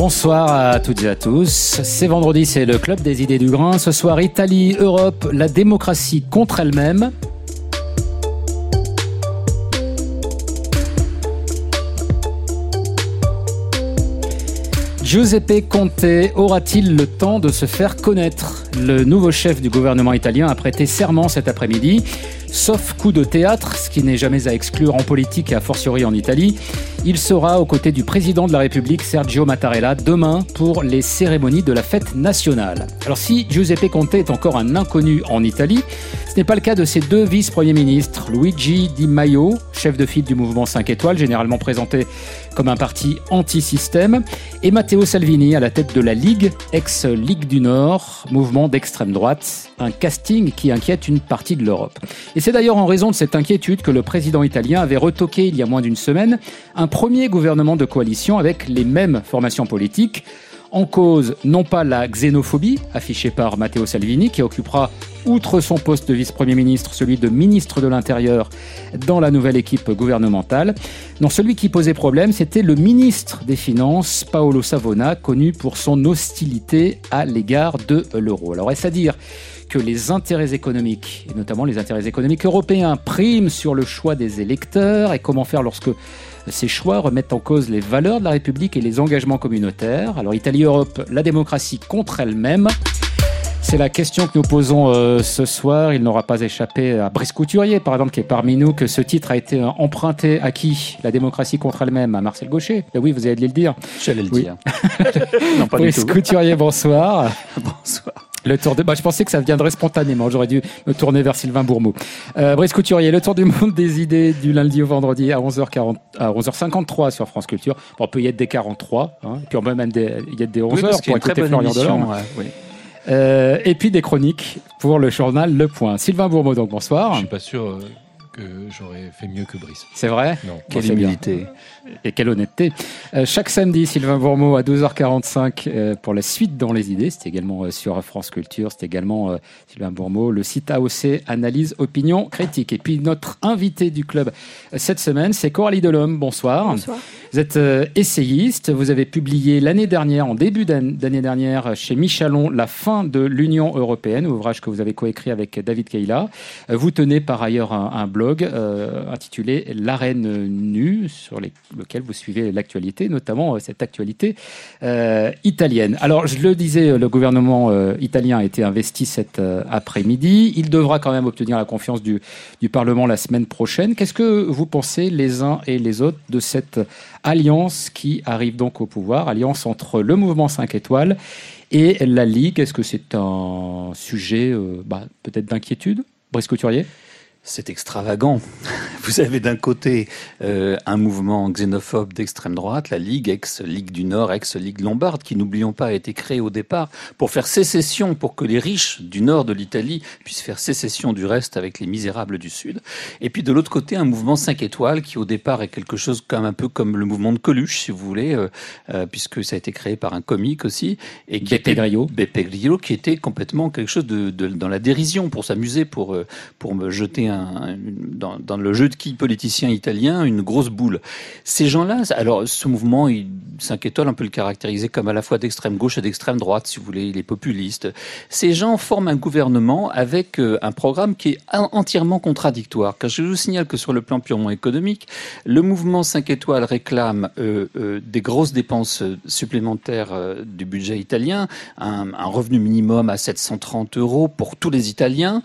Bonsoir à toutes et à tous. C'est vendredi, c'est le Club des idées du grain. Ce soir, Italie, Europe, la démocratie contre elle-même. Giuseppe Conte aura-t-il le temps de se faire connaître ? Le nouveau chef du gouvernement italien a prêté serment cet après-midi. Sauf coup de théâtre, ce qui n'est jamais à exclure en politique et a fortiori en Italie, il sera aux côtés du président de la République, Sergio Mattarella, demain pour les cérémonies de la fête nationale. Alors si Giuseppe Conte est encore un inconnu en Italie, ce n'est pas le cas de ses deux vice-premiers ministres, Luigi Di Maio, chef de file du mouvement 5 étoiles, généralement présenté comme un parti anti-système, et Matteo Salvini à la tête de la Ligue, ex-Ligue du Nord, mouvement d'extrême droite, un casting qui inquiète une partie de l'Europe. Et c'est d'ailleurs en raison de cette inquiétude que le président italien avait retoqué il y a moins d'une semaine un premier gouvernement de coalition avec les mêmes formations politiques. En cause, non pas la xénophobie affichée par Matteo Salvini, qui occupera, outre son poste de vice-premier ministre, celui de ministre de l'Intérieur dans la nouvelle équipe gouvernementale. Non, celui qui posait problème, c'était le ministre des Finances, Paolo Savona, connu pour son hostilité à l'égard de l'euro. Alors, est-ce à dire que les intérêts économiques, et notamment les intérêts économiques européens, priment sur le choix des électeurs, et comment faire lorsque ces choix remettent en cause les valeurs de la République et les engagements communautaires? Alors, Italie-Europe, la démocratie contre elle-même. C'est la question que nous posons ce soir. Il n'aura pas échappé à Brice Couturier, par exemple, qui est parmi nous, que ce titre a été emprunté à qui ? La démocratie contre elle-même, à Marcel Gauchet. Et oui, vous allez le dire. J'allais le dire. Non, pas Brice du tout. Couturier, bonsoir. Bonsoir. Le tour je pensais que ça viendrait spontanément. J'aurais dû me tourner vers Sylvain Bourmeau. Brice Couturier, le tour du monde des idées du lundi au vendredi à 11h53 sur France Culture. Bon, on peut y être des 43, hein, puis on peut même y être des 11h pour écouter Florian Delorme. Oui. Et puis des chroniques pour le journal Le Point. Sylvain Bourmeau, donc bonsoir. Je suis pas sûr que j'aurais fait mieux que Brice. C'est vrai ? Non. Quelle humilité. Et quelle honnêteté. Chaque samedi, Sylvain Bourmeau à 12h45 pour la suite dans les idées. C'est également sur France Culture. C'est également Sylvain Bourmeau, le site AOC Analyse Opinion Critique. Et puis notre invité du club cette semaine, c'est Coralie Delhomme. Bonsoir. Bonsoir. Vous êtes essayiste. Vous avez publié l'année dernière, en début d'année dernière, chez Michalon, La fin de l'Union européenne, ouvrage que vous avez coécrit avec David Kayla. Vous tenez par ailleurs un blog intitulé L'Arène nue, sur lequel vous suivez l'actualité, notamment cette actualité italienne. Alors, je le disais, le gouvernement italien a été investi cet après-midi. Il devra quand même obtenir la confiance du Parlement la semaine prochaine. Qu'est-ce que vous pensez les uns et les autres de cette alliance qui arrive donc au pouvoir, alliance entre le mouvement 5 étoiles et la Ligue? Est-ce que c'est un sujet peut-être d'inquiétude, Brice Couturier? C'est extravagant. Vous avez d'un côté un mouvement xénophobe d'extrême droite, la Ligue, ex-Ligue du Nord, ex-Ligue lombarde, qui, n'oublions pas, a été créée au départ pour faire sécession, pour que les riches du nord de l'Italie puissent faire sécession du reste avec les misérables du sud. Et puis de l'autre côté, un mouvement 5 étoiles qui au départ est quelque chose comme un peu comme le mouvement de Coluche, si vous voulez, puisque ça a été créé par un comique aussi. Et qui Beppe Grillo, qui était complètement quelque chose dans la dérision, pour s'amuser, pour me jeter dans le jeu de qui politicien italien, une grosse boule. Ces gens-là, alors ce mouvement, 5 étoiles, on peut le caractériser comme à la fois d'extrême gauche et d'extrême droite, si vous voulez, il est populiste. Ces gens forment un gouvernement avec un programme qui est entièrement contradictoire. Car je vous signale que sur le plan purement économique, le mouvement 5 étoiles réclame des grosses dépenses supplémentaires du budget italien, un revenu minimum à 730 € pour tous les Italiens,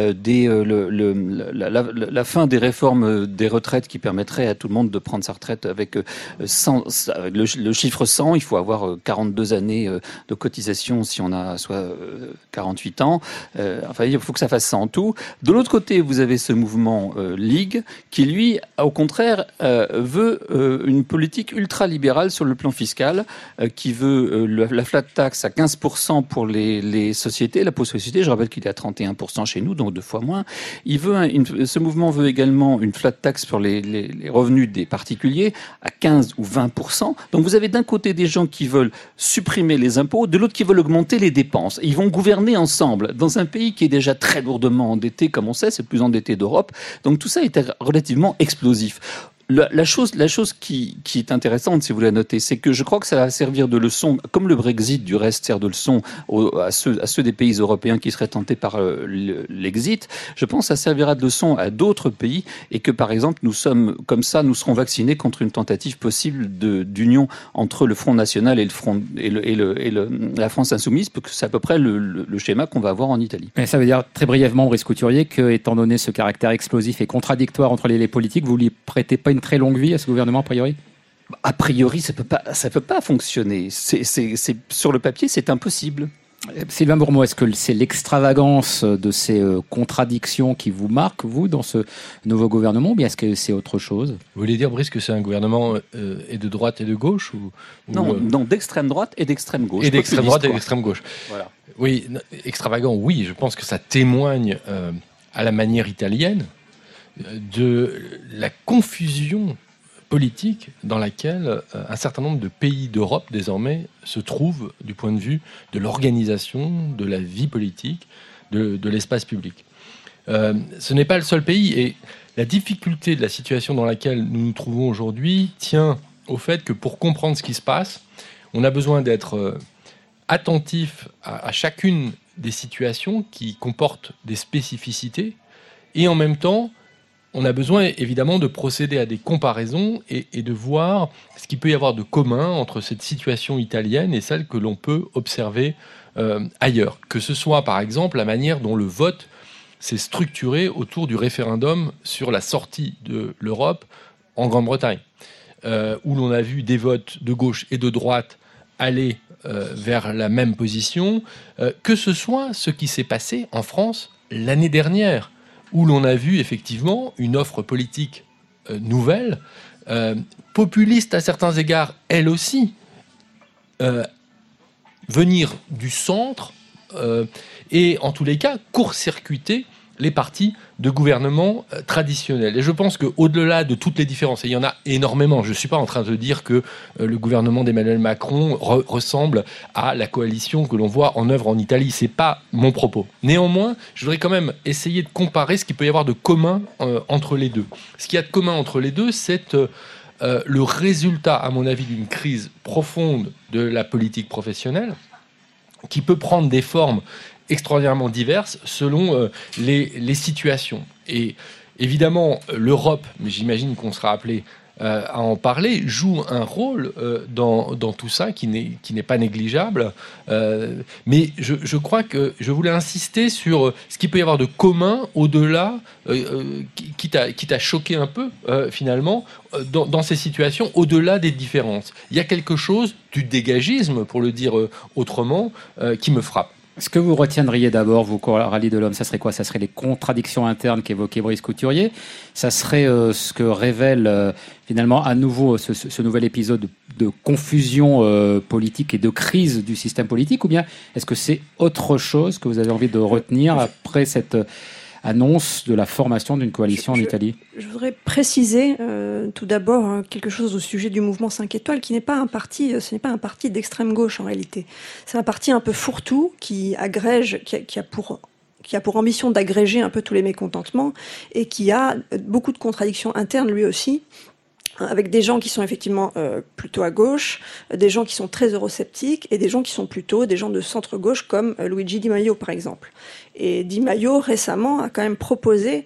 la fin des réformes des retraites qui permettrait à tout le monde de prendre sa retraite avec le chiffre 100. Il faut avoir 42 années de cotisation si on a soit 48 ans. Il faut que ça fasse ça en tout. De l'autre côté, vous avez ce mouvement Ligue qui, lui, au contraire, veut une politique ultra-libérale sur le plan fiscal, qui veut la flat tax à 15% pour les sociétés, la société, je rappelle qu'il est à 31% chez nous, donc 2 fois moins. Ce mouvement veut également une flat tax sur les revenus des particuliers à 15 ou 20%. Donc vous avez d'un côté des gens qui veulent supprimer les impôts, de l'autre qui veulent augmenter les dépenses. Et ils vont gouverner ensemble dans un pays qui est déjà très lourdement endetté, comme on sait, c'est le plus endetté d'Europe. Donc tout ça est relativement explosif. La chose qui est intéressante, si vous la notez, c'est que je crois que ça va servir de leçon, comme le Brexit du reste sert de leçon à ceux des pays européens qui seraient tentés par l'exit. Je pense que ça servira de leçon à d'autres pays et que par exemple nous serons vaccinés contre une tentative possible d'union entre le Front National et la France Insoumise, parce que c'est à peu près le schéma qu'on va avoir en Italie. Mais ça veut dire très brièvement, Brice Couturier, que étant donné ce caractère explosif et contradictoire entre les politiques, vous lui prêtez pas une très longue vie à ce gouvernement a priori ? A priori, ça peut pas fonctionner. C'est sur le papier, c'est impossible. Sylvain Bourmeau, est-ce que c'est l'extravagance de ces contradictions qui vous marque, vous, dans ce nouveau gouvernement, ou bien est-ce que c'est autre chose ? Vous voulez dire, Brice, que c'est un gouvernement et de droite et de gauche Non, d'extrême droite et d'extrême gauche. Et d'extrême droite et d'extrême gauche. Voilà. Oui, extravagant, oui. Je pense que ça témoigne à la manière italienne de la confusion politique dans laquelle un certain nombre de pays d'Europe désormais se trouvent du point de vue de l'organisation, de la vie politique, de l'espace public. Ce n'est pas le seul pays et la difficulté de la situation dans laquelle nous nous trouvons aujourd'hui tient au fait que pour comprendre ce qui se passe, on a besoin d'être attentif à chacune des situations qui comportent des spécificités et en même temps on a besoin évidemment de procéder à des comparaisons et de voir ce qu'il peut y avoir de commun entre cette situation italienne et celle que l'on peut observer ailleurs. Que ce soit par exemple la manière dont le vote s'est structuré autour du référendum sur la sortie de l'Europe en Grande-Bretagne, où l'on a vu des votes de gauche et de droite aller vers la même position, que ce soit ce qui s'est passé en France l'année dernière, où l'on a vu effectivement une offre politique nouvelle, populiste à certains égards, elle aussi, venir du centre et en tous les cas court-circuiter les partis de gouvernement traditionnels. Et je pense qu'au-delà de toutes les différences, et il y en a énormément, je ne suis pas en train de dire que le gouvernement d'Emmanuel Macron ressemble à la coalition que l'on voit en œuvre en Italie. Ce n'est pas mon propos. Néanmoins, je voudrais quand même essayer de comparer ce qu'il peut y avoir de commun entre les deux. Ce qu'il y a de commun entre les deux, c'est le résultat, à mon avis, d'une crise profonde de la politique professionnelle qui peut prendre des formes extraordinairement diverses selon les situations. Et évidemment, l'Europe, mais j'imagine qu'on sera appelé à en parler, joue un rôle dans tout ça qui n'est pas négligeable. Mais je crois que je voulais insister sur ce qu'il peut y avoir de commun au-delà, quitte à choquer un peu finalement, dans ces situations, au-delà des différences. Il y a quelque chose du dégagisme, pour le dire autrement, qui me frappe. Ce que vous retiendriez d'abord, vous, Coralie Delhomme, ça serait quoi ? Ça serait les contradictions internes qu'évoquait Brice Couturier. Ça serait ce que révèle finalement à nouveau ce nouvel épisode de confusion politique et de crise du système politique, ou bien est-ce que c'est autre chose que vous avez envie de retenir après cette annonce de la formation d'une coalition en Italie ? Je voudrais préciser tout d'abord quelque chose au sujet du mouvement 5 étoiles, qui n'est pas un parti, ce n'est pas un parti d'extrême gauche en réalité. C'est un parti un peu fourre-tout qui agrège, qui a pour ambition d'agréger un peu tous les mécontentements et qui a beaucoup de contradictions internes lui aussi, avec des gens qui sont effectivement plutôt à gauche, des gens qui sont très eurosceptiques et des gens qui sont plutôt des gens de centre-gauche comme Luigi Di Maio par exemple. Et Di Maio récemment a quand même proposé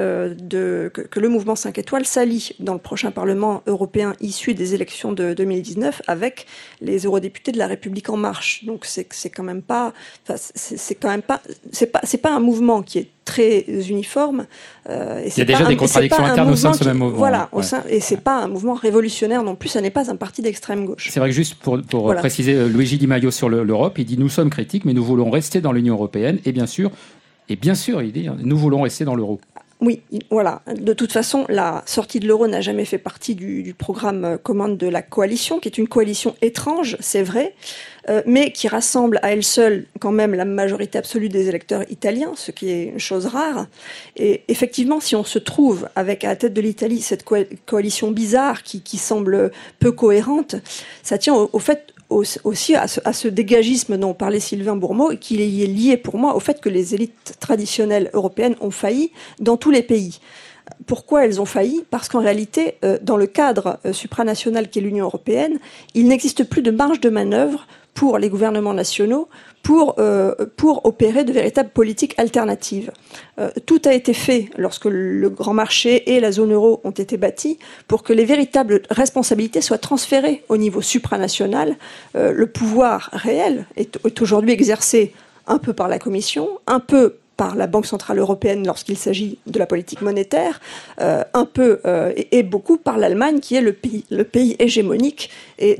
que le mouvement 5 étoiles s'allie dans le prochain Parlement européen issu des élections de 2019 avec les eurodéputés de la République en marche. Donc c'est quand même pas, c'est pas un mouvement qui est très uniforme. Et il y a déjà des contradictions internes au sein de ce même mouvement. Voilà, et c'est pas un mouvement révolutionnaire non plus, ça n'est pas un parti d'extrême gauche. C'est vrai que juste pour préciser, Luigi Di Maio sur l'Europe, il dit « Nous sommes critiques, mais nous voulons rester dans l'Union européenne et bien sûr, il dit « Nous voulons rester dans l'euro ». Oui, voilà. De toute façon, la sortie de l'euro n'a jamais fait partie du programme commun de la coalition, qui est une coalition étrange, c'est vrai, mais qui rassemble à elle seule quand même la majorité absolue des électeurs italiens, ce qui est une chose rare. Et effectivement, si on se trouve avec à la tête de l'Italie cette coalition bizarre qui semble peu cohérente, ça tient au fait aussi à ce dégagisme dont parlait Sylvain Bourmeau, et qui est lié pour moi au fait que les élites traditionnelles européennes ont failli dans tous les pays. Pourquoi elles ont failli ? Parce qu'en réalité, dans le cadre supranational qu'est l'Union européenne, il n'existe plus de marge de manœuvre pour les gouvernements nationaux pour opérer de véritables politiques alternatives. Tout a été fait lorsque le grand marché et la zone euro ont été bâtis pour que les véritables responsabilités soient transférées au niveau supranational. Le pouvoir réel est aujourd'hui exercé un peu par la Commission, un peu par la Banque centrale européenne lorsqu'il s'agit de la politique monétaire, un peu et beaucoup par l'Allemagne qui est le pays hégémonique et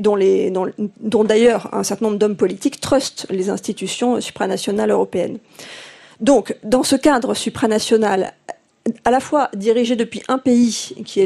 dont d'ailleurs un certain nombre d'hommes politiques trustent les institutions supranationales européennes. Donc, dans ce cadre supranational, à la fois dirigé depuis un pays qui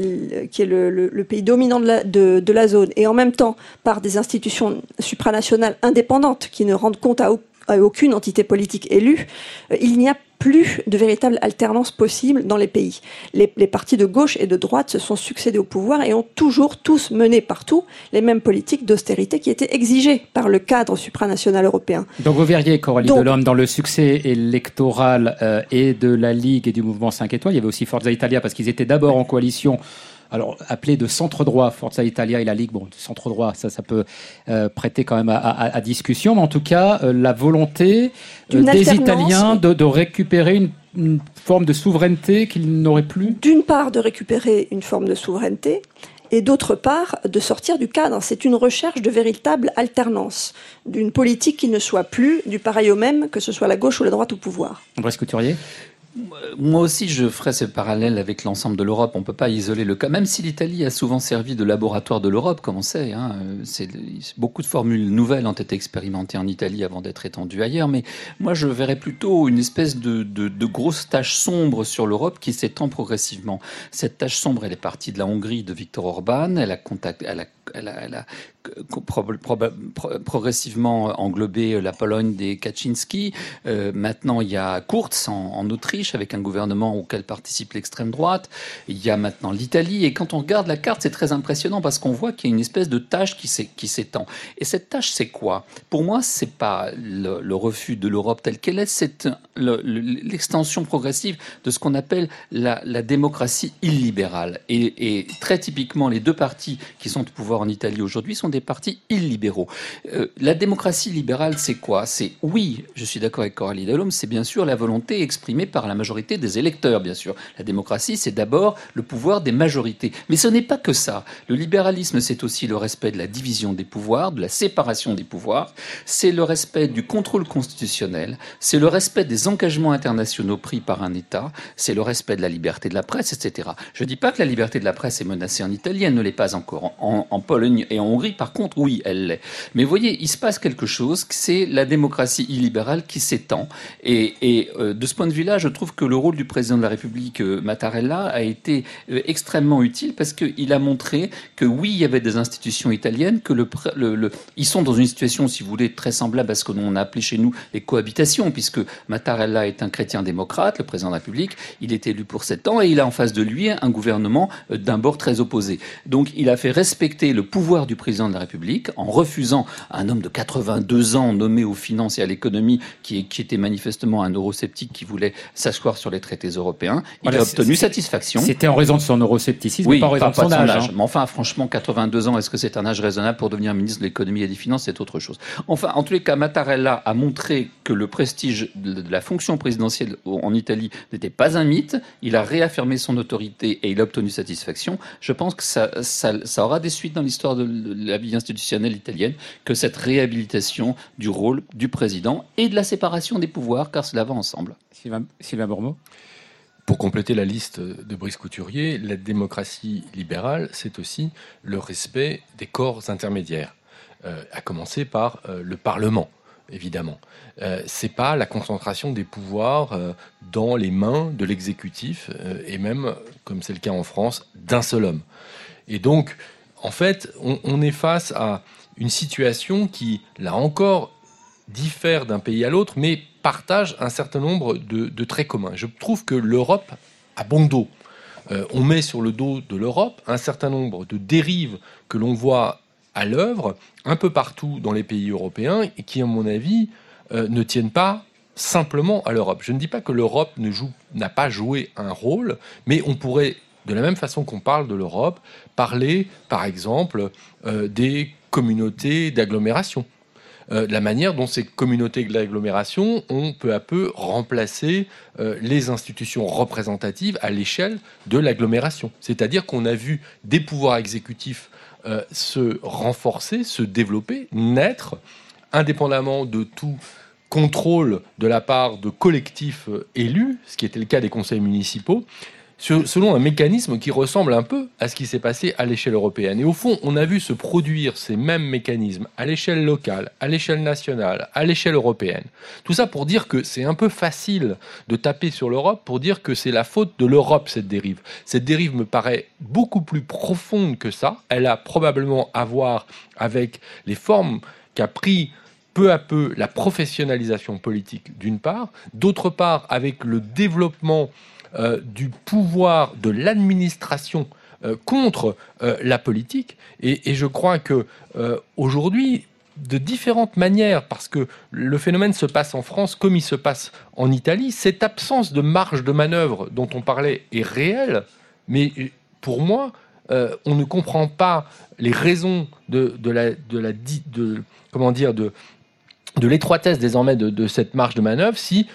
est le pays dominant de la zone et en même temps par des institutions supranationales indépendantes qui ne rendent compte à aucune entité politique élue, il n'y a plus de véritable alternance possible dans les pays. Les partis de gauche et de droite se sont succédés au pouvoir et ont toujours tous mené partout les mêmes politiques d'austérité qui étaient exigées par le cadre supranational européen. Donc vous verriez, Coralie Delhomme, dans le succès électoral et de la Ligue et du mouvement 5 étoiles, il y avait aussi Forza Italia parce qu'ils étaient d'abord en coalition, alors appelé de centre-droit, Forza Italia et la Ligue, bon, centre-droit, ça peut prêter quand même à discussion, mais en tout cas, la volonté des Italiens de récupérer une forme de souveraineté qu'ils n'auraient plus. D'une part, de récupérer une forme de souveraineté, et d'autre part, de sortir du cadre. C'est une recherche de véritable alternance, d'une politique qui ne soit plus du pareil au même, que ce soit la gauche ou la droite au pouvoir. Andrés Couturier ? Moi aussi, je ferai ce parallèle avec l'ensemble de l'Europe. On ne peut pas isoler le cas, même si l'Italie a souvent servi de laboratoire de l'Europe, comme on sait. Beaucoup de formules nouvelles ont été expérimentées en Italie avant d'être étendues ailleurs. Mais moi, je verrais plutôt une espèce de grosse tache sombre sur l'Europe qui s'étend progressivement. Cette tache sombre, elle est partie de la Hongrie de Viktor Orban. Elle a progressivement englobé la Pologne des Kaczynski. Maintenant, il y a Kurz en Autriche, avec un gouvernement auquel participe l'extrême droite. Il y a maintenant l'Italie. Et quand on regarde la carte, c'est très impressionnant parce qu'on voit qu'il y a une espèce de tâche qui s'étend. Et cette tâche, c'est quoi ? Pour moi, c'est pas le refus de l'Europe telle qu'elle est, c'est l'extension progressive de ce qu'on appelle la démocratie illibérale. Et très typiquement, les deux partis qui sont au pouvoir en Italie aujourd'hui sont des partis illibéraux. La démocratie libérale, c'est quoi ? C'est, oui, je suis d'accord avec Coralie Delhomme, c'est bien sûr la volonté exprimée par la majorité des électeurs, bien sûr. La démocratie, c'est d'abord le pouvoir des majorités. Mais ce n'est pas que ça. Le libéralisme, c'est aussi le respect de la division des pouvoirs, de la séparation des pouvoirs. C'est le respect du contrôle constitutionnel. C'est le respect des engagements internationaux pris par un État. C'est le respect de la liberté de la presse, etc. Je ne dis pas que la liberté de la presse est menacée en Italie. Elle ne l'est pas encore. En Pologne et en Hongrie, par contre, oui, elle l'est. Mais vous voyez, il se passe quelque chose. C'est la démocratie illibérale qui s'étend. Et de ce point de vue-là, je trouve que le rôle du président de la République, Mattarella, a été extrêmement utile parce qu'il a montré que oui, il y avait des institutions italiennes, que ils sont dans une situation, si vous voulez, très semblable à ce qu'on a appelé chez nous les cohabitations, puisque Mattarella est un chrétien démocrate, le président de la République, il est élu pour 7 ans et il a en face de lui un gouvernement d'un bord très opposé. Donc il a fait respecter le pouvoir du président de la République en refusant un homme de 82 ans nommé aux finances et à l'économie qui était manifestement un eurosceptique qui voulait s'asseoir sur les traités européens. Il a obtenu satisfaction. C'était en raison de son euroscepticisme, oui, pas en raison de son âge. Mais enfin, franchement, 82 ans, est-ce que c'est un âge raisonnable pour devenir ministre de l'économie et des finances ? C'est autre chose. Enfin, en tous les cas, Mattarella a montré que le prestige de la fonction présidentielle en Italie n'était pas un mythe. Il a réaffirmé son autorité et il a obtenu satisfaction. Je pense que ça aura des suites dans l'histoire de la vie institutionnelle italienne, que cette réhabilitation du rôle du président et de la séparation des pouvoirs, car cela va ensemble. Sylvain Bourmeau. Pour compléter la liste de Brice Couturier, la démocratie libérale, c'est aussi le respect des corps intermédiaires, à commencer par le Parlement, évidemment. C'est pas la concentration des pouvoirs dans les mains de l'exécutif, et même, comme c'est le cas en France, d'un seul homme. Et donc, en fait, on est face à une situation qui, là encore, diffère d'un pays à l'autre, mais partage un certain nombre de traits communs. Je trouve que l'Europe a bon dos. On met sur le dos de l'Europe un certain nombre de dérives que l'on voit à l'œuvre un peu partout dans les pays européens et qui, à mon avis, ne tiennent pas simplement à l'Europe. Je ne dis pas que l'Europe n'a pas joué un rôle, mais on pourrait, de la même façon qu'on parle de l'Europe, parler, par exemple, des communautés d'agglomération. De la manière dont ces communautés d'agglomération ont peu à peu remplacé les institutions représentatives à l'échelle de l'agglomération. C'est-à-dire qu'on a vu des pouvoirs exécutifs se renforcer, se développer, naître, indépendamment de tout contrôle de la part de collectifs élus, ce qui était le cas des conseils municipaux, selon un mécanisme qui ressemble un peu à ce qui s'est passé à l'échelle européenne. Et au fond, on a vu se produire ces mêmes mécanismes à l'échelle locale, à l'échelle nationale, à l'échelle européenne. Tout ça pour dire que c'est un peu facile de taper sur l'Europe pour dire que c'est la faute de l'Europe, cette dérive. Cette dérive me paraît beaucoup plus profonde que ça. Elle a probablement à voir avec les formes qu'a pris peu à peu la professionnalisation politique, d'une part, d'autre part avec le développement du pouvoir de l'administration contre la politique. Et je crois que aujourd'hui, de différentes manières, parce que le phénomène se passe en France comme il se passe en Italie, cette absence de marge de manœuvre dont on parlait est réelle, mais pour moi, on ne comprend pas les raisons de l'étroitesse désormais de cette marge de manœuvre si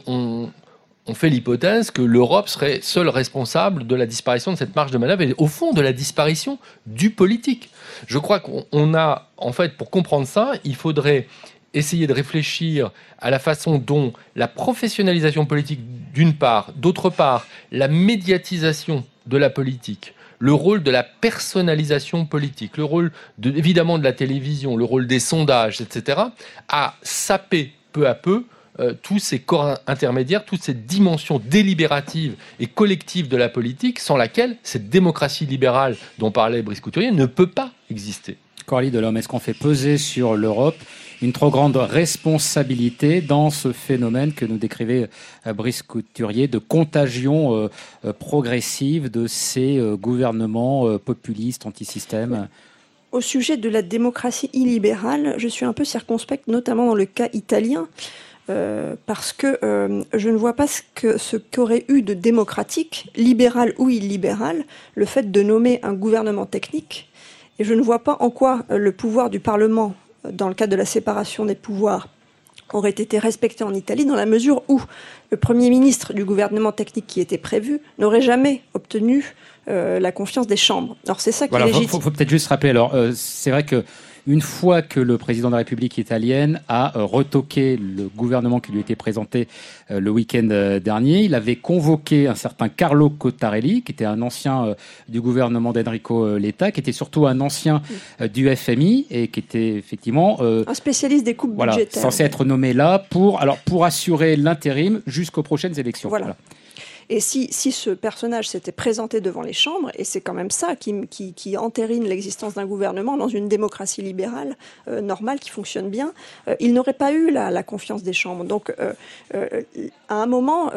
on fait l'hypothèse que l'Europe serait seule responsable de la disparition de cette marge de manœuvre et au fond de la disparition du politique. Je crois qu'on a, en fait, pour comprendre ça, il faudrait essayer de réfléchir à la façon dont la professionnalisation politique, d'une part, d'autre part, la médiatisation de la politique, le rôle de la personnalisation politique, le rôle évidemment de la télévision, le rôle des sondages, etc., a sapé peu à peu tous ces corps intermédiaires, toutes ces dimensions délibératives et collectives de la politique sans laquelle cette démocratie libérale dont parlait Brice Couturier ne peut pas exister. Coralie Delhomme, est-ce qu'on fait peser sur l'Europe une trop grande responsabilité dans ce phénomène que nous décrivait Brice Couturier de contagion progressive de ces gouvernements populistes, anti-système ? Au sujet de la démocratie illibérale, je suis un peu circonspecte, notamment dans le cas italien, parce que je ne vois pas ce qu'aurait eu de démocratique, libéral ou illibéral, le fait de nommer un gouvernement technique, et je ne vois pas en quoi le pouvoir du Parlement, dans le cadre de la séparation des pouvoirs, aurait été respecté en Italie, dans la mesure où le Premier ministre du gouvernement technique qui était prévu n'aurait jamais obtenu la confiance des chambres. Alors c'est ça qui est légitime. Il faut peut-être juste rappeler, alors c'est vrai que une fois que le président de la République italienne a retoqué le gouvernement qui lui était présenté le week-end dernier, il avait convoqué un certain Carlo Cottarelli, qui était un ancien du gouvernement d'Enrico Letta, qui était surtout un ancien du FMI et qui était effectivement un spécialiste des coupes budgétaires. Censé être nommé là pour assurer l'intérim jusqu'aux prochaines élections. Voilà. Et si ce personnage s'était présenté devant les chambres, et c'est quand même ça qui entérine l'existence d'un gouvernement dans une démocratie libérale normale qui fonctionne bien, il n'aurait pas eu la confiance des chambres. Donc, à un moment,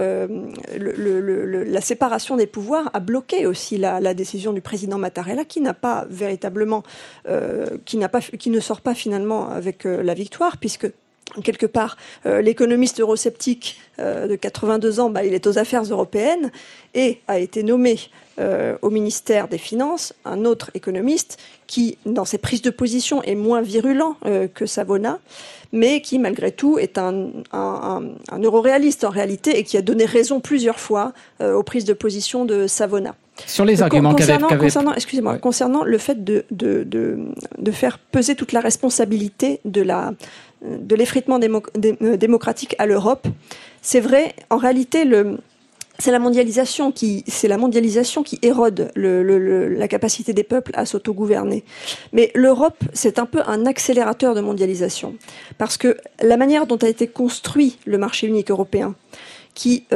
la séparation des pouvoirs a bloqué aussi la décision du président Mattarella, qui n'a pas véritablement, qui ne sort pas finalement avec la victoire, puisque quelque part, l'économiste eurosceptique de 82 ans, il est aux affaires européennes et a été nommé au ministère des Finances un autre économiste qui, dans ses prises de position, est moins virulent que Savona, mais qui, malgré tout, est un euroréaliste en réalité et qui a donné raison plusieurs fois aux prises de position de Savona. Sur les arguments concernant le fait de faire peser toute la responsabilité de l'effritement démocratique à l'Europe, c'est vrai, en réalité, c'est la mondialisation qui érode la capacité des peuples à s'autogouverner. Mais l'Europe, c'est un peu un accélérateur de mondialisation, parce que la manière dont a été construit le marché unique européen, qui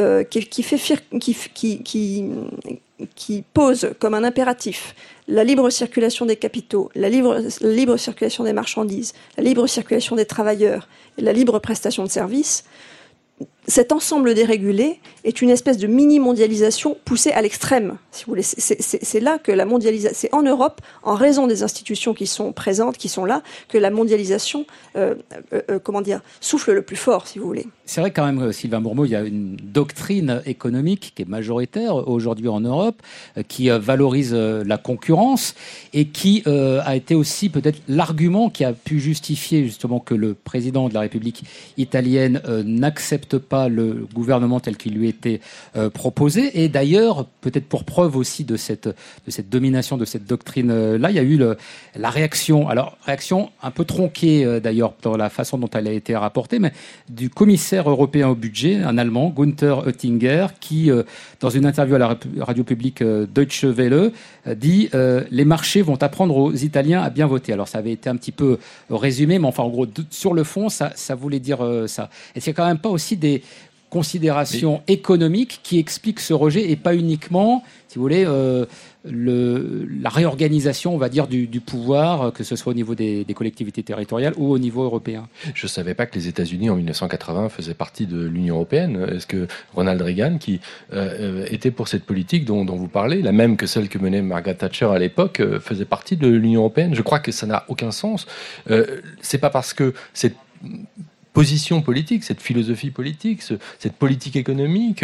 pose comme un impératif la libre circulation des capitaux, la libre circulation des marchandises, la libre circulation des travailleurs et la libre prestation de services, cet ensemble dérégulé est une espèce de mini-mondialisation poussée à l'extrême, si vous voulez. C'est là que la mondialisation, c'est en Europe, en raison des institutions qui sont présentes, qui sont là, que la mondialisation, souffle le plus fort, si vous voulez. C'est vrai quand même, Sylvain Bourmeau, il y a une doctrine économique qui est majoritaire aujourd'hui en Europe, qui valorise la concurrence et qui a été aussi peut-être l'argument qui a pu justifier justement que le président de la République italienne n'accepte pas le gouvernement tel qu'il lui était proposé. Et d'ailleurs, peut-être pour preuve aussi de cette domination, de cette doctrine-là, il y a eu la réaction. Alors, réaction un peu tronquée d'ailleurs dans la façon dont elle a été rapportée, mais du commissaire européen au budget, un Allemand, Günther Oettinger, qui, dans une interview à la radio publique Deutsche Welle, dit les marchés vont apprendre aux Italiens à bien voter. Alors, ça avait été un petit peu résumé, mais enfin, en gros, sur le fond, ça voulait dire ça. Est-ce qu'il n'y a quand même pas aussi des considérations économiques qui expliquent ce rejet et pas uniquement, si vous voulez, la réorganisation, on va dire, du pouvoir, que ce soit au niveau des collectivités territoriales ou au niveau européen? Je ne savais pas que les États-Unis, en 1980, faisaient partie de l'Union européenne. Est-ce que Ronald Reagan, qui était pour cette politique dont vous parlez, la même que celle que menait Margaret Thatcher à l'époque, faisait partie de l'Union européenne? Je crois que ça n'a aucun sens. C'est pas parce que cette position politique, cette philosophie politique, cette politique économique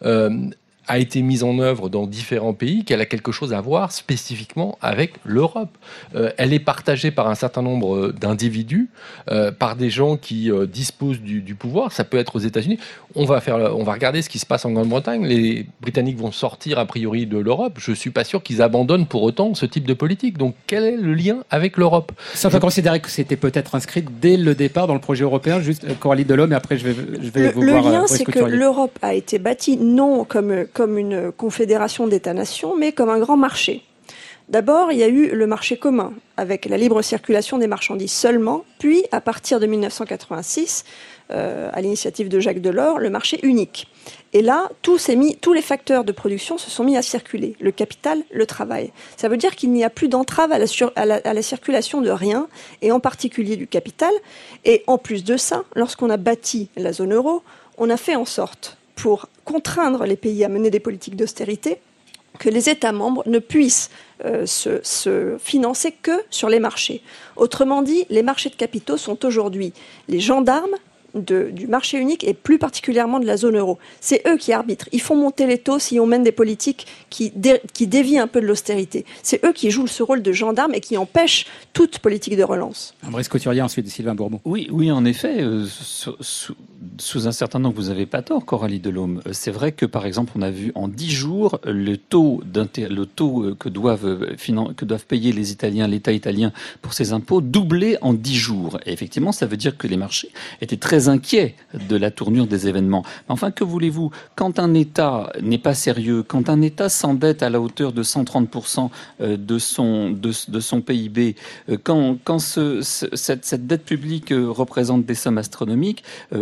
a été mise en œuvre dans différents pays, qu'elle a quelque chose à voir spécifiquement avec l'Europe. Elle est partagée par un certain nombre d'individus, par des gens qui disposent du pouvoir. Ça peut être aux États-Unis. On va regarder ce qui se passe en Grande-Bretagne. Les Britanniques vont sortir a priori de l'Europe. Je suis pas sûr qu'ils abandonnent pour autant ce type de politique. Donc quel est le lien avec l'Europe? Ça peut considérer que c'était peut-être inscrit dès le départ dans le projet européen. Juste Coralie Delhomme, et après je vais vous voir. Le lien, c'est que l'Europe a été bâtie non comme une confédération d'États-nations, mais comme un grand marché. D'abord, il y a eu le marché commun, avec la libre circulation des marchandises seulement, puis, à partir de 1986, à l'initiative de Jacques Delors, le marché unique. Et là, tous les facteurs de production se sont mis à circuler, le capital, le travail. Ça veut dire qu'il n'y a plus d'entrave à la circulation de rien, et en particulier du capital. Et en plus de ça, lorsqu'on a bâti la zone euro, on a fait en sorte, pour contraindre les pays à mener des politiques d'austérité, que les États membres ne puissent se financer que sur les marchés. Autrement dit, les marchés de capitaux sont aujourd'hui les gendarmes du marché unique et plus particulièrement de la zone euro. C'est eux qui arbitrent. Ils font monter les taux si on mène des politiques qui dévient un peu de l'austérité. C'est eux qui jouent ce rôle de gendarme et qui empêchent toute politique de relance. Brice Couturier, ensuite Sylvain Bourmeau. Oui, en effet, sous un certain nombre, vous n'avez pas tort, Coralie Delhomme. C'est vrai que, par exemple, on a vu en 10 jours le taux que doivent payer les Italiens, l'État italien pour ses impôts, doubler en 10 jours. Et effectivement, ça veut dire que les marchés étaient très inquiets de la tournure des événements. Enfin, que voulez-vous? Quand un État n'est pas sérieux, quand un État s'endette à la hauteur de 130% de son PIB, quand cette dette publique représente des sommes astronomiques,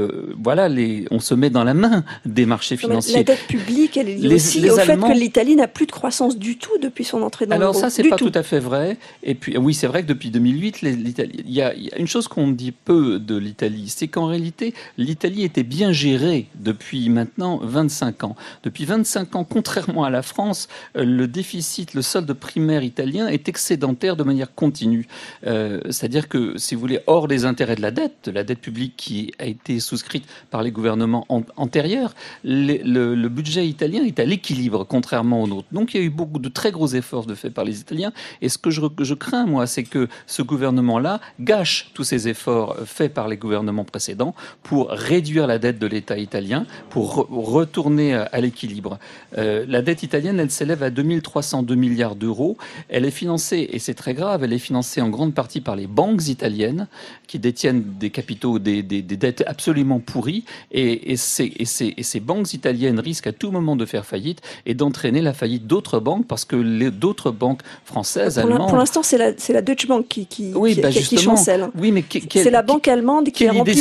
on se met dans la main des marchés financiers. La dette publique, elle est liée aussi au fait que l'Italie n'a plus de croissance du tout depuis son entrée dans l'euro. Alors ça, c'est pas tout à fait vrai. Et puis, oui, c'est vrai que depuis 2008, il y a une chose qu'on dit peu de l'Italie, c'est qu'en réalité, l'Italie était bien gérée depuis maintenant 25 ans. Depuis 25 ans, contrairement à la France, le solde primaire italien est excédentaire de manière continue. C'est-à-dire que, si vous voulez, hors les intérêts de la dette publique qui a été souscrite par les gouvernements antérieurs, le budget italien est à l'équilibre, contrairement aux nôtres. Donc il y a eu beaucoup de très gros efforts faits par les Italiens. Et ce que je crains, moi, c'est que ce gouvernement-là gâche tous ces efforts faits par les gouvernements précédents pour réduire la dette de l'État italien, pour retourner à l'équilibre. La dette italienne, elle s'élève à 2302 milliards d'euros. Elle est financée, et c'est très grave, elle est financée en grande partie par les banques italiennes qui détiennent des capitaux, des dettes absolument pourries. Et ces banques italiennes risquent à tout moment de faire faillite et d'entraîner la faillite d'autres banques parce que d'autres banques françaises, allemandes... Pour l'instant, c'est la Deutsche Bank qui chancelle. Oui, mais c'est la banque allemande qui est remplie d'actifs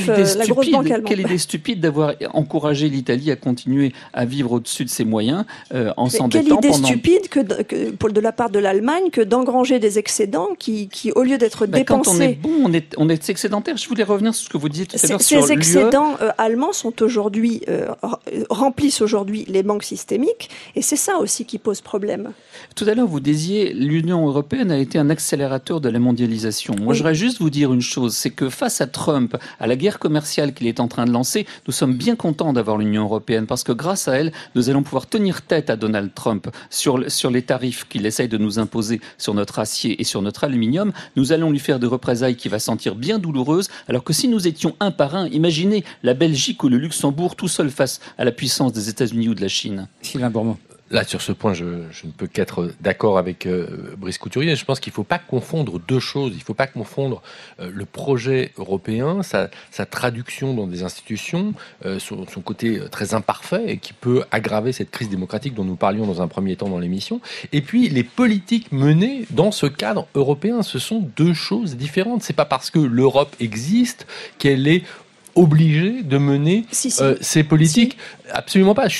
la grosse banque allemande. Quelle idée stupide d'avoir encouragé l'Italie à continuer à vivre au-dessus de ses moyens en s'endettant. Quelle idée stupide de la part de l'Allemagne que d'engranger des excédents qui au lieu d'être dépensés... Quand on est bon, on est excédentaire. Je voulais revenir sur ce que vous disiez tout à l'heure sur l'UE. Ces excédents allemands sont aujourd'hui, remplissent aujourd'hui les banques systémiques, et c'est ça aussi qui pose problème. Tout à l'heure, vous disiez l'Union européenne a été un accélérateur de la mondialisation. Moi, je voudrais juste vous dire une chose, c'est que face à Trump, à la guerre commerciale qu'il est en train de lancer, nous sommes bien contents d'avoir l'Union européenne parce que grâce à elle, nous allons pouvoir tenir tête à Donald Trump sur les tarifs qu'il essaye de nous imposer sur notre acier et sur notre aluminium. Nous allons lui faire des représailles qui va sentir bien douloureuses, alors que si nous étions un par un, imaginez la Belgique ou le Luxembourg tout seul face à la puissance des États-Unis ou de la Chine. Sylvain Bourmont. Là, sur ce point, je ne peux qu'être d'accord avec Brice Couturier. Je pense qu'il ne faut pas confondre deux choses. Il ne faut pas confondre le projet européen, sa traduction dans des institutions, son côté très imparfait et qui peut aggraver cette crise démocratique dont nous parlions dans un premier temps dans l'émission, et puis les politiques menées dans ce cadre européen. Ce sont deux choses différentes. Ce n'est pas parce que l'Europe existe qu'elle est obligée de mener ces politiques. Absolument pas.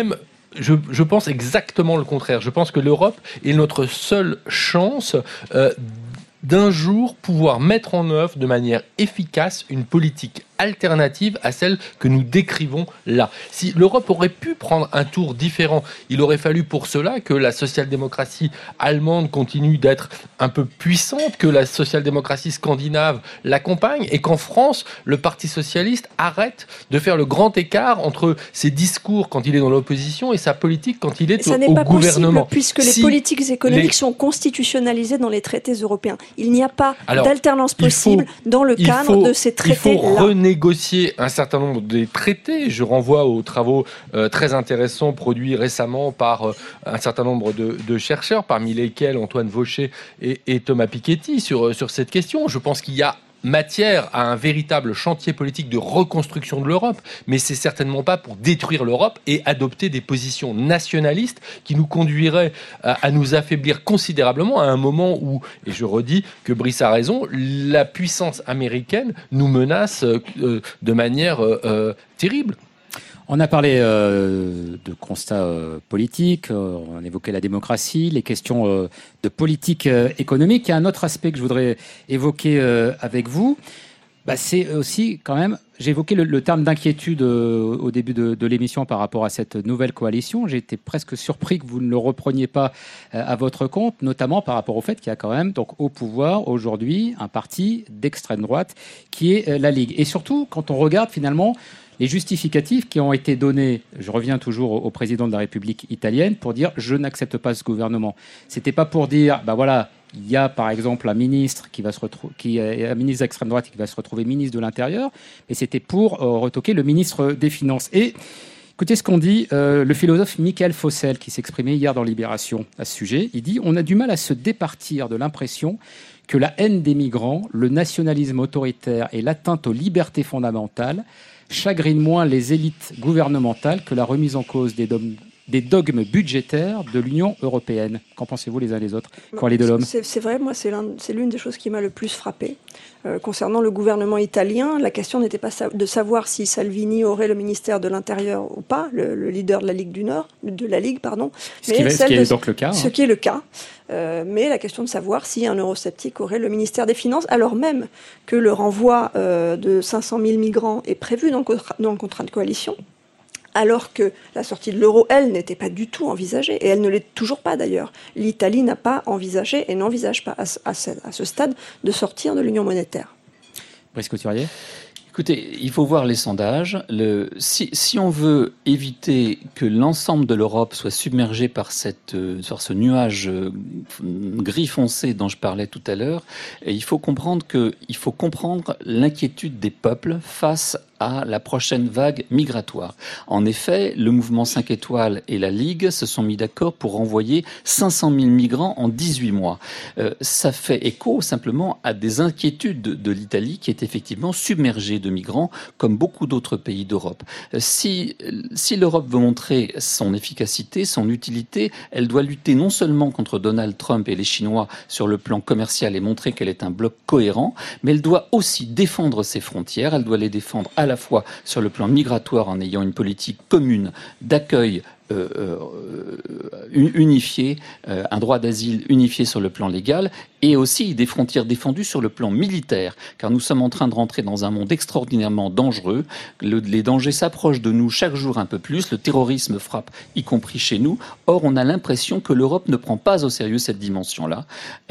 Je pense exactement le contraire. Je pense que l'Europe est notre seule chance d'un jour pouvoir mettre en œuvre de manière efficace une politique alternative à celle que nous décrivons là. Si l'Europe aurait pu prendre un tour différent, il aurait fallu pour cela que la social-démocratie allemande continue d'être un peu puissante, que la social-démocratie scandinave l'accompagne et qu'en France, le Parti socialiste arrête de faire le grand écart entre ses discours quand il est dans l'opposition et sa politique quand il est au gouvernement. Ça n'est pas possible puisque les politiques économiques sont constitutionnalisées dans les traités européens. Il n'y a pas d'alternance possible dans le cadre de ces traités-là. Négocier un certain nombre des traités. Je renvoie aux travaux très intéressants produits récemment par un certain nombre de chercheurs, parmi lesquels Antoine Vaucher et Thomas Piketty sur cette question. Je pense qu'il y a matière à un véritable chantier politique de reconstruction de l'Europe, mais c'est certainement pas pour détruire l'Europe et adopter des positions nationalistes qui nous conduiraient à nous affaiblir considérablement à un moment où, et je redis que Brice a raison, la puissance américaine nous menace de manière terrible. On a parlé de constats politiques, on évoquait la démocratie, les questions de politique économique. Il y a un autre aspect que je voudrais évoquer avec vous. C'est aussi quand même, j'ai évoqué le terme d'inquiétude au début de l'émission par rapport à cette nouvelle coalition. J'ai été presque surpris que vous ne le repreniez pas à votre compte, notamment par rapport au fait qu'il y a quand même donc au pouvoir aujourd'hui un parti d'extrême droite qui est la Ligue. Et surtout, quand on regarde finalement les justificatifs qui ont été donnés, je reviens toujours au président de la République italienne, pour dire « je n'accepte pas ce gouvernement ». C'était pas pour dire il y a par exemple un ministre un ministre d'extrême droite qui va se retrouver ministre de l'Intérieur, mais c'était pour retoquer le ministre des Finances. Et écoutez ce qu'on dit le philosophe Michael Fossel, qui s'exprimait hier dans Libération à ce sujet. Il dit « On a du mal à se départir de l'impression que la haine des migrants, le nationalisme autoritaire et l'atteinte aux libertés fondamentales chagrine moins les élites gouvernementales que la remise en cause des dogmes budgétaires de l'Union européenne. » Qu'en pensez-vous les uns les autres, Coralie Delhomme ? C'est vrai, moi c'est l'une des choses qui m'a le plus frappée. Concernant le gouvernement italien, la question n'était pas de savoir si Salvini aurait le ministère de l'Intérieur ou pas, le leader de la Ligue du Nord, de la Ligue, pardon. Ce qui est donc le cas. Ce qui est le cas. Mais la question de savoir si un eurosceptique aurait le ministère des Finances, alors même que le renvoi de 500 000 migrants est prévu dans le contrat de coalition, alors que la sortie de l'euro, elle, n'était pas du tout envisagée, et elle ne l'est toujours pas d'ailleurs. L'Italie n'a pas envisagé et n'envisage pas à ce stade de sortir de l'union monétaire. Brice Couturier ? Écoutez, il faut voir les sondages. Si on veut éviter que l'ensemble de l'Europe soit submergée par ce nuage gris foncé dont je parlais tout à l'heure, il faut comprendre l'inquiétude des peuples face à la prochaine vague migratoire. En effet, le mouvement 5 étoiles et la Ligue se sont mis d'accord pour renvoyer 500 000 migrants en 18 mois. Ça fait écho simplement à des inquiétudes de l'Italie qui est effectivement submergée de migrants comme beaucoup d'autres pays d'Europe. Si l'Europe veut montrer son efficacité, son utilité, elle doit lutter non seulement contre Donald Trump et les Chinois sur le plan commercial et montrer qu'elle est un bloc cohérent, mais elle doit aussi défendre ses frontières. Elle doit les défendre à la fois sur le plan migratoire en ayant une politique commune d'accueil unifié, un droit d'asile unifié sur le plan légal, et aussi des frontières défendues sur le plan militaire, car nous sommes en train de rentrer dans un monde extraordinairement dangereux. Les dangers s'approchent de nous chaque jour un peu plus, le terrorisme frappe, y compris chez nous. Or, on a l'impression que l'Europe ne prend pas au sérieux cette dimension-là.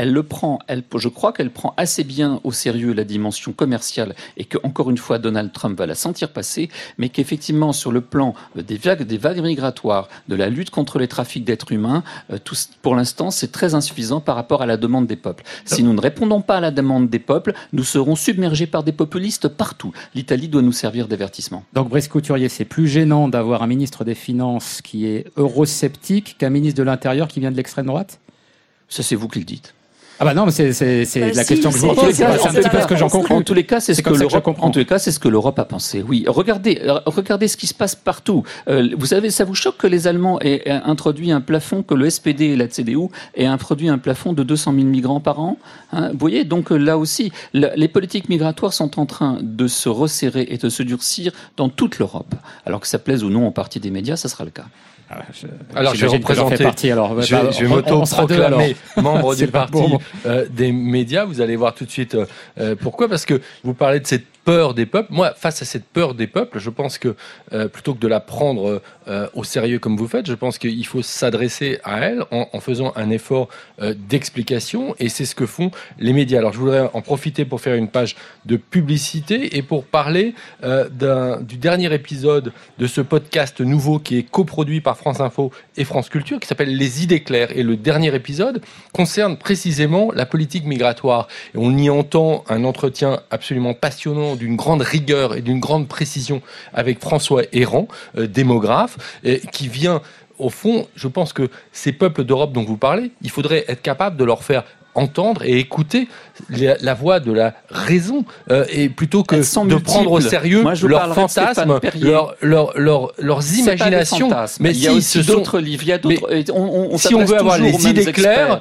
Je crois qu'elle prend assez bien au sérieux la dimension commerciale, et que, encore une fois, Donald Trump va la sentir passer, mais qu'effectivement, sur le plan des vagues migratoires, de la lutte contre les trafics d'êtres humains, pour l'instant, c'est très insuffisant par rapport à la demande des peuples. Si nous ne répondons pas à la demande des peuples, nous serons submergés par des populistes partout. L'Italie doit nous servir d'avertissement. Donc, Brice Couturier, c'est plus gênant d'avoir un ministre des Finances qui est eurosceptique qu'un ministre de l'Intérieur qui vient de l'extrême droite ? Ça, c'est vous qui le dites. Ah bah non, mais c'est la question que je vous pose. C'est un petit peu ce que j'en conclus. En tous les cas, c'est ce que l'Europe a pensé. Oui, regardez ce qui se passe partout. Vous savez, ça vous choque que les Allemands aient introduit un plafond, que le SPD et la CDU aient introduit un plafond de 200 000 migrants par an, hein? Vous voyez, donc là aussi, les politiques migratoires sont en train de se resserrer et de se durcir dans toute l'Europe. Alors que ça plaise ou non au parti des médias, ça sera le cas. Alors, je vais représenter. Je vais m'auto-proclamer membre du parti des médias. Vous allez voir tout de suite pourquoi. Parce que vous parlez de cette peur des peuples. Moi, face à cette peur des peuples, je pense que plutôt que de la prendre au sérieux comme vous faites, je pense qu'il faut s'adresser à elle en faisant un effort d'explication. Et c'est ce que font les médias. Alors, je voudrais en profiter pour faire une page de publicité et pour parler du dernier épisode de ce podcast nouveau qui est coproduit par France Info et France Culture, qui s'appelle Les idées claires. Et le dernier épisode concerne précisément la politique migratoire. Et on y entend un entretien absolument passionnant, d'une grande rigueur et d'une grande précision avec François Héran, démographe, qui vient, au fond, je pense que ces peuples d'Europe dont vous parlez, il faudrait être capable de leur faire entendre et écouter la voix de la raison et plutôt que de prendre au sérieux leurs fantasmes, leurs imaginations. Mais il y a aussi d'autres livres. Il y a d'autres. Si on veut avoir les idées claires,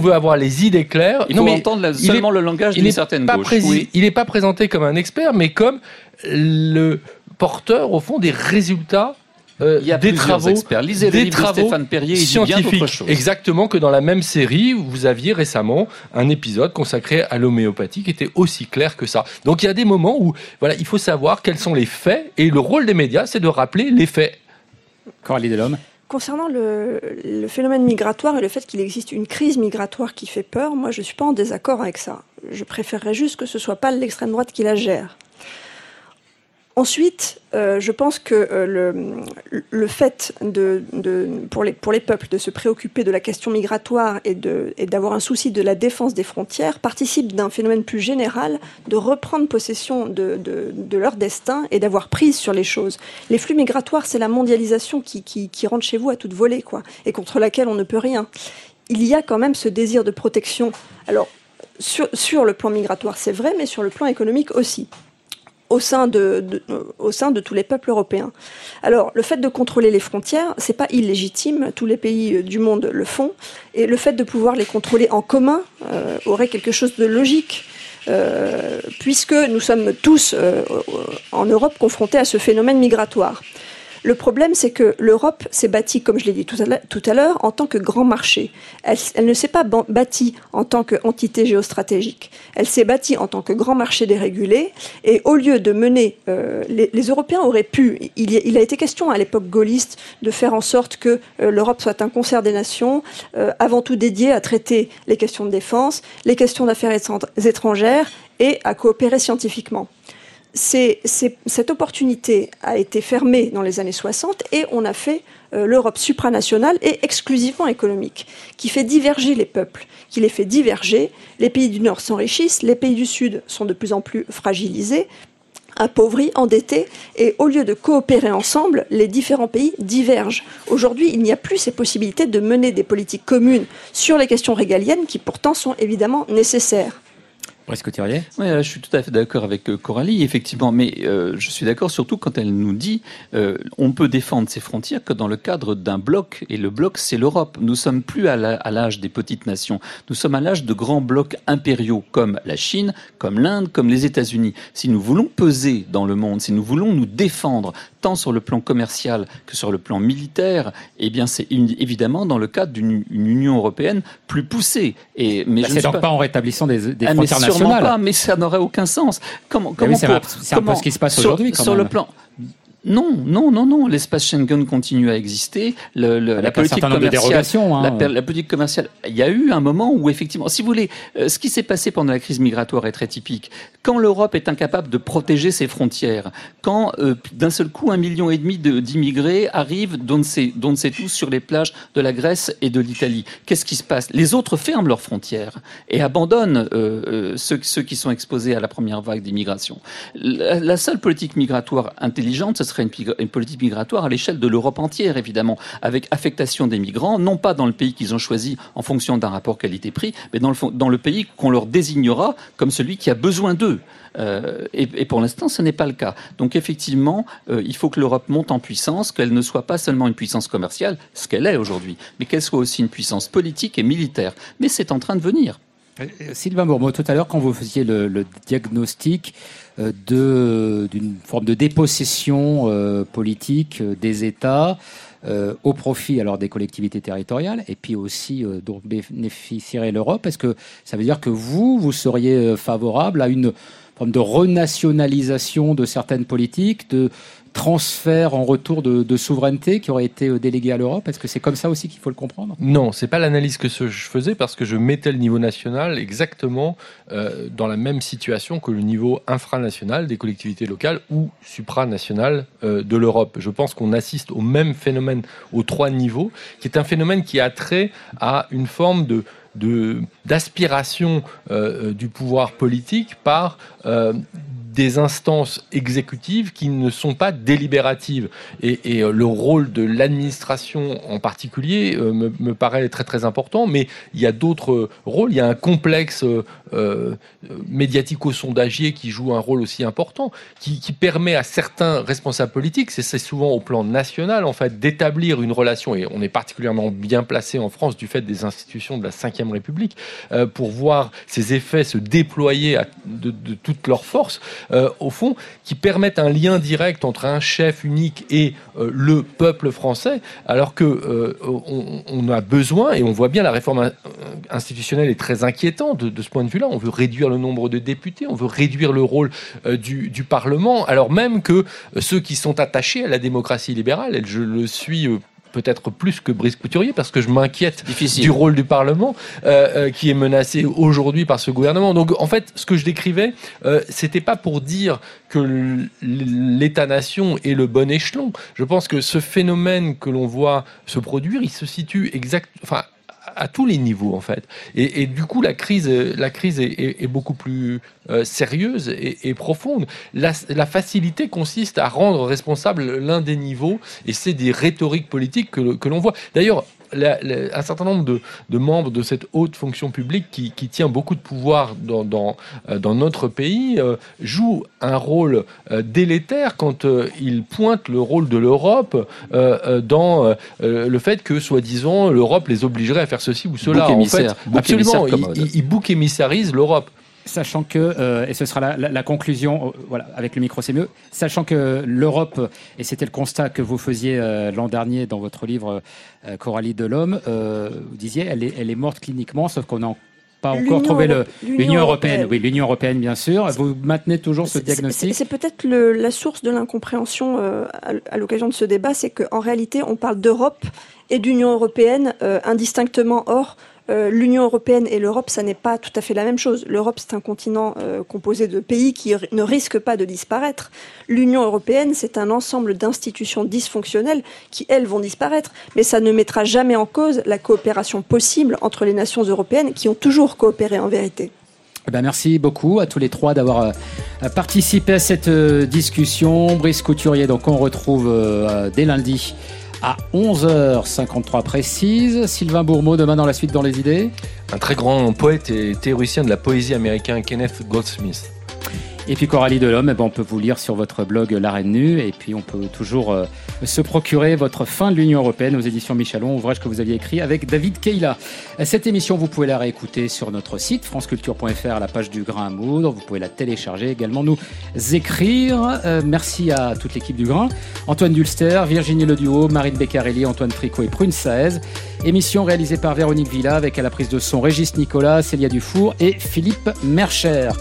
il faut entendre seulement le langage d'une certaine gauche. Il n'est pas présenté comme un expert, mais comme le porteur, au fond, des résultats. Il y a des travaux experts. Lisez le livre de Stéphane Perrier, il dit bien d'autres choses. Exactement, que dans la même série, vous aviez récemment un épisode consacré à l'homéopathie qui était aussi clair que ça. Donc il y a des moments où il faut savoir quels sont les faits, et le rôle des médias, c'est de rappeler les faits. Coralie Delhomme. Concernant le phénomène migratoire et le fait qu'il existe une crise migratoire qui fait peur, moi je ne suis pas en désaccord avec ça. Je préférerais juste que ce ne soit pas l'extrême droite qui la gère. Ensuite, je pense que le fait pour les peuples de se préoccuper de la question migratoire et d'avoir un souci de la défense des frontières participe d'un phénomène plus général de reprendre possession de leur destin et d'avoir prise sur les choses. Les flux migratoires, c'est la mondialisation qui rentre chez vous à toute volée, quoi, et contre laquelle on ne peut rien. Il y a quand même ce désir de protection. Alors, sur le plan migratoire, c'est vrai, mais sur le plan économique aussi. Au sein de tous les peuples européens. Alors, le fait de contrôler les frontières, c'est pas illégitime, tous les pays du monde le font, et le fait de pouvoir les contrôler en commun aurait quelque chose de logique, puisque nous sommes tous en Europe confrontés à ce phénomène migratoire. Le problème, c'est que l'Europe s'est bâtie, comme je l'ai dit tout à l'heure, en tant que grand marché. Elle ne s'est pas bâtie en tant qu'entité géostratégique. Elle s'est bâtie en tant que grand marché dérégulé. Et au lieu de mener... les Européens auraient pu... Il a été question à l'époque gaulliste de faire en sorte que l'Europe soit un concert des nations, avant tout dédié à traiter les questions de défense, les questions d'affaires étrangères et à coopérer scientifiquement. Cette opportunité a été fermée dans les années 60 et on a fait l'Europe supranationale et exclusivement économique, qui fait diverger les peuples, qui les fait diverger. Les pays du Nord s'enrichissent, les pays du Sud sont de plus en plus fragilisés, appauvris, endettés, et au lieu de coopérer ensemble, les différents pays divergent. Aujourd'hui, il n'y a plus ces possibilités de mener des politiques communes sur les questions régaliennes qui pourtant sont évidemment nécessaires. Bresco-Thiriet ? Oui, je suis tout à fait d'accord avec Coralie, effectivement, mais je suis d'accord surtout quand elle nous dit on peut défendre ses frontières que dans le cadre d'un bloc, et le bloc, c'est l'Europe. Nous sommes plus à l'âge des petites nations, nous sommes à l'âge de grands blocs impériaux comme la Chine, comme l'Inde, comme les États-Unis. Si nous voulons peser dans le monde, si nous voulons nous défendre tant sur le plan commercial que sur le plan militaire, eh bien c'est évidemment dans le cadre d'une Union européenne plus poussée. Mais c'est donc pas en rétablissant des frontières nationales. Sûrement pas, mais ça n'aurait aucun sens. C'est un peu ce qui se passe aujourd'hui. Sur le plan... Non. L'espace Schengen continue à exister. La politique commerciale, la politique commerciale. Il y a eu un moment où effectivement, si vous voulez, ce qui s'est passé pendant la crise migratoire est très typique. Quand l'Europe est incapable de protéger ses frontières, quand d'un seul coup 1,5 million d'immigrés arrivent, dont on sait tous, sur les plages de la Grèce et de l'Italie, qu'est-ce qui se passe ? Les autres ferment leurs frontières et abandonnent ceux qui sont exposés à la première vague d'immigration. La seule politique migratoire intelligente, ce serait une politique migratoire à l'échelle de l'Europe entière, évidemment, avec affectation des migrants, non pas dans le pays qu'ils ont choisi en fonction d'un rapport qualité-prix, mais dans le pays qu'on leur désignera comme celui qui a besoin d'eux. Et pour l'instant, ce n'est pas le cas. Donc effectivement, il faut que l'Europe monte en puissance, qu'elle ne soit pas seulement une puissance commerciale, ce qu'elle est aujourd'hui, mais qu'elle soit aussi une puissance politique et militaire. Mais c'est en train de venir. Sylvain Bourmeau, tout à l'heure, quand vous faisiez le diagnostic d'une forme de dépossession politique des États au profit alors des collectivités territoriales et puis aussi dont bénéficierait l'Europe, est-ce que ça veut dire que vous seriez favorable à une forme de renationalisation de certaines politiques, de transfert en retour de souveraineté qui aurait été délégué à l'Europe? Est-ce que c'est comme ça aussi qu'il faut le comprendre? Non, c'est pas l'analyse que je faisais, parce que je mettais le niveau national exactement dans la même situation que le niveau infranational des collectivités locales ou supranational de l'Europe. Je pense qu'on assiste au même phénomène aux 3 niveaux, qui est un phénomène qui a trait à une forme d'aspiration du pouvoir politique par des instances exécutives qui ne sont pas délibératives. Et le rôle de l'administration en particulier me paraît très très important, mais il y a d'autres rôles. Il y a un complexe médiatico-sondagier qui joue un rôle aussi important, qui permet à certains responsables politiques, c'est souvent au plan national en fait, d'établir une relation, et on est particulièrement bien placé en France du fait des institutions de la Ve République, pour voir ces effets se déployer de toute leur force, au fond, qui permettent un lien direct entre un chef unique et le peuple français, alors que on a besoin, et on voit bien la réforme institutionnelle est très inquiétante de ce point de vue-là. On veut réduire le nombre de députés, on veut réduire le rôle du Parlement, alors même que ceux qui sont attachés à la démocratie libérale, et je le suis peut-être plus que Bresco-Thiriet, parce que je m'inquiète du rôle du Parlement qui est menacé aujourd'hui par ce gouvernement. Donc en fait, ce que je décrivais, c'était pas pour dire que l'État-nation est le bon échelon. Je pense que ce phénomène que l'on voit se produire, il se situe à tous les niveaux en fait, et du coup la crise est beaucoup plus sérieuse et profonde. La facilité consiste à rendre responsable l'un des niveaux, et c'est des rhétoriques politiques que l'on voit. D'ailleurs, un certain nombre de membres de cette haute fonction publique qui tient beaucoup de pouvoir dans notre pays jouent un rôle délétère quand ils pointent le rôle de l'Europe dans le fait que, soi-disant, l'Europe les obligerait à faire ceci ou cela. En fait, absolument, ils bouc émissarisent l'Europe. Sachant que, et ce sera la conclusion, voilà, avec le micro c'est mieux, sachant que l'Europe, et c'était le constat que vous faisiez l'an dernier dans votre livre Coralie Delhomme, vous disiez elle est morte cliniquement, sauf qu'on n'a pas encore trouvé l'Union européenne. Oui, l'Union européenne, bien sûr. Vous maintenez toujours ce diagnostic? C'est peut-être la source de l'incompréhension à l'occasion de ce débat, c'est qu'en réalité, on parle d'Europe et d'Union européenne indistinctement. Or, l'Union européenne et l'Europe, ça n'est pas tout à fait la même chose. L'Europe, c'est un continent composé de pays qui ne risquent pas de disparaître. L'Union européenne, c'est un ensemble d'institutions dysfonctionnelles qui, elles, vont disparaître. Mais ça ne mettra jamais en cause la coopération possible entre les nations européennes qui ont toujours coopéré en vérité. Merci beaucoup à tous les trois d'avoir participé à cette discussion. Brice Couturier, donc on retrouve dès lundi à 11h53 précise. Sylvain Bourmeau, demain dans la suite dans les idées. Un très grand poète et théoricien de la poésie américain, Kenneth Goldsmith. Et puis Coralie Delhomme, on peut vous lire sur votre blog L'Arène Nue. Et puis on peut toujours se procurer votre Fin de l'Union Européenne aux éditions Michalon, ouvrage que vous aviez écrit avec David Keila. Cette émission, vous pouvez la réécouter sur notre site franceculture.fr à la page du Grain à moudre. Vous pouvez la télécharger, également nous écrire. Merci à toute l'équipe du Grain. Antoine Dulster, Virginie Leduau, Marine Beccarelli, Antoine Tricot et Prune Saez. Émission réalisée par Véronique Villa avec à la prise de son Régis Nicolas, Célia Dufour et Philippe Mercher.